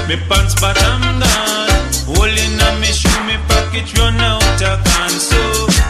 Me pants bottom gone. Holding on me shoe, me pocket run out of can. So,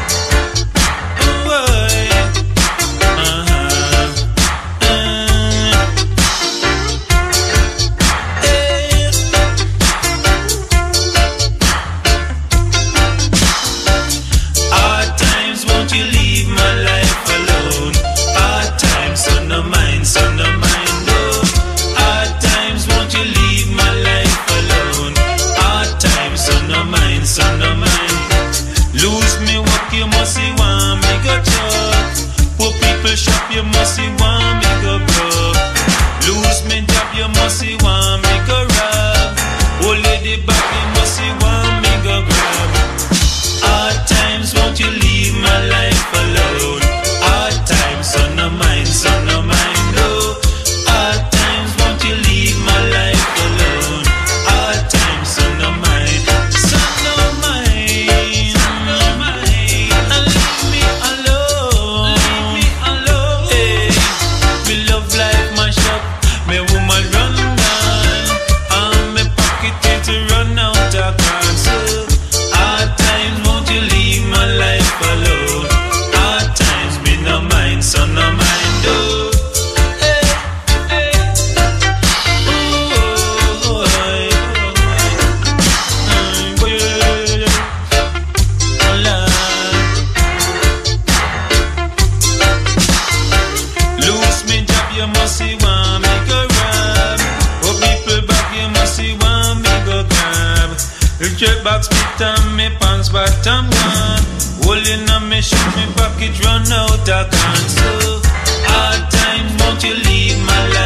hard times, won't you leave my life alone? Hard times, son of mine, son of mine, oh. Hard times, won't you leave my life alone? Hard times, son of mine, son of mine. Lose me work, you must see want me go chop. Poor people shop, you must see want me go broke. Lose me job, you must see want me go rob. Old lady back, you must see want me go grab. Hard times, won't you leave my life alone? Hard times, son of mine, son of mine, oh. Hard times, won't you leave my life alone? Hard times, son of mine, son of mine, son of mine. And leave me alone, leave me alone. Hey, me love life mash up, me woman run down, and me pocket it to run out of cancer. Hard times, won't you leave my life alone? Hard times, me no mind, son of mine, oh. Hey, hey. Ooh, lose me job, you must see want me go rob. Oh, people back, you must see want me go grab. The jet box spit on me pants bottom gone. Holding on me shoe, me pocket run out of can. So hard times, won't you leave my life